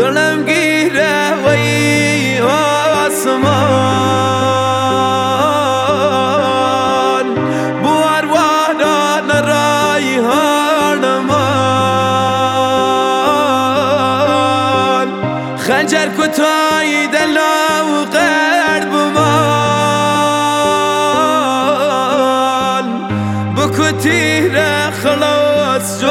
دلم گیره وی آسمان بوار واران رایحانمان خنجر کتای دلا و قرب مان بکو تیر خلاص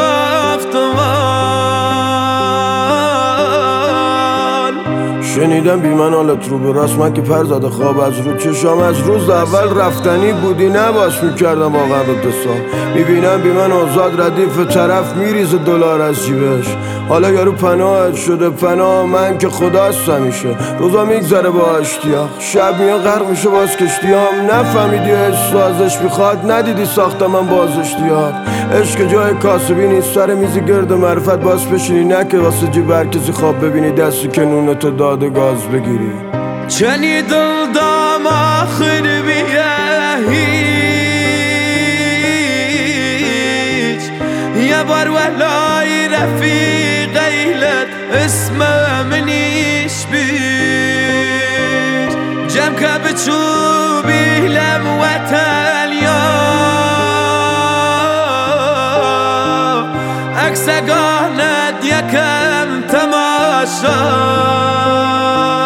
جفتمان. شنیدم بی من حالت رو به راست، من که پر زده خواب از رو چشام از روز اول رفتنی بودی نباش میکردم واقعا به دستان. میبینم بی من آزاد ردیف طرف میریزه دلار از جیبش. حالا یارو پناهت شده پناه من که خداست همیشه. روزا میگذره با اشتیاق، شب میاد غرق میشه باز کشتیام. نفهمیدی عشق ازش میخواد، ندیدی ساختم من باز اشتیاق. عشق جای کاسبی نیست، سر میزی گرد معرفت باز بشینی، نه که واسه جیب هر کسی خواب ببینی دستی که نونتو داده گاز بگیری. چنی دل دام آخر بیه هیچ یه بار ولای رفیق ایلت اسم منیش بیش جمع که بچوبی لم وطن یا عکس گانت یکم تماشا